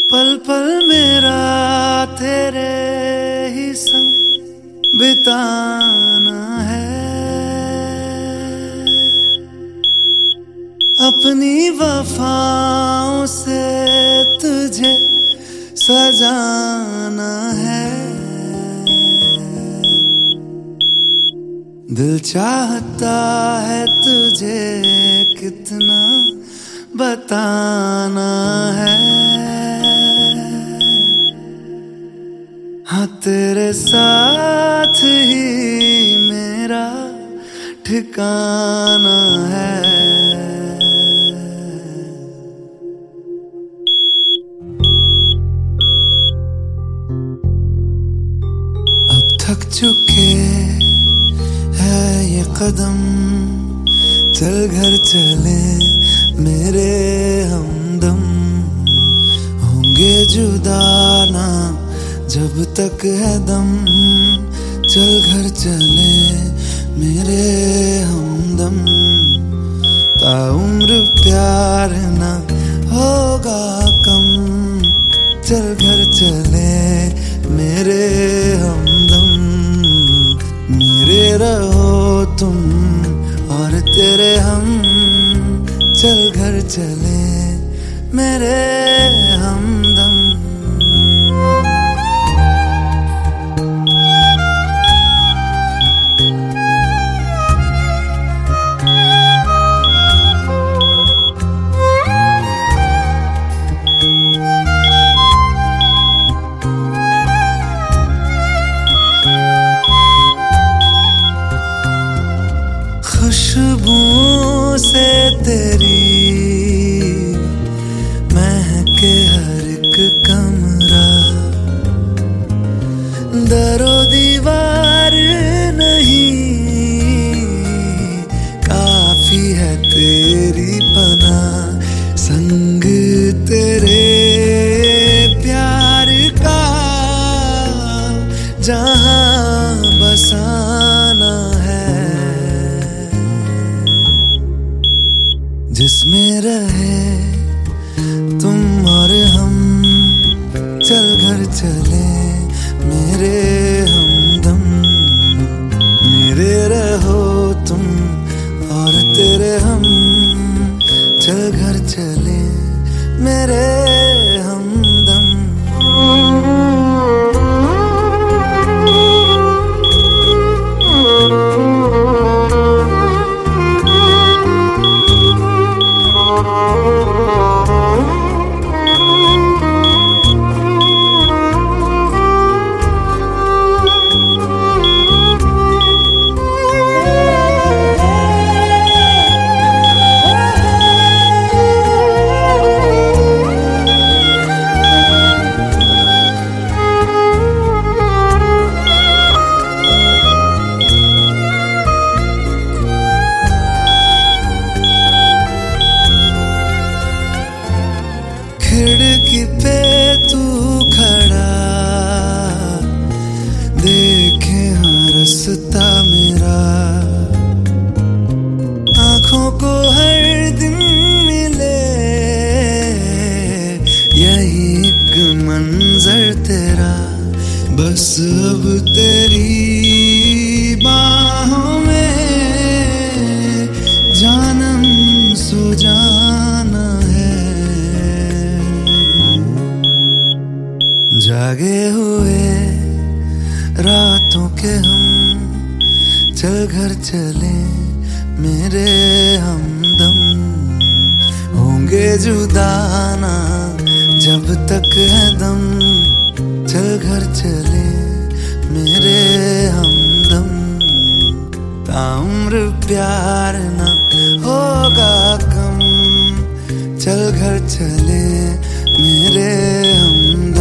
पल पल मेरा तेरे ही संग बिताना है, अपनी वफाओं से तुझे सजाना है। दिल चाहता है तुझे कितना बताना है। हाँ तेरे साथ ही मेरा ठिकाना है। अब थक चुके है ये कदम, चल घर चले मेरे हमदम। होंगे जुदा ना जब तक है दम, चल घर चले मेरे हमदम। ताउम्र प्यार ना होगा कम, चल घर चले मेरे हमदम। मेरे रहो तुम और तेरे हम, चल घर चले मेरे हमदम। खुशबू से तेरी महके हर एक कमरा, दरो दीवार नहीं काफी है तेरी पनाह। संग तेरे प्यार का जहां बसाना है, जिसमें रहे तुम और हम, चल घर चले मेरे हमदम। मेरे रहो तुम और तेरे हम, चल घर चले मेरे हमदम। खिड़की पे तू खड़ा देखे हाँ रास्ता मेरा, आँखों को हर दिन मिले यही एक मंजर तेरा। बस अब तेरी बाहों में जानम सो जाना है। जागे हुए रातों के हम, चल घर चले मेरे हमदम। होंगे जुदा ना जब तक है दम, चल घर चले मेरे हमदम। ताउम्र प्यार ना होगा कम, चल घर चले मेरे हमदम।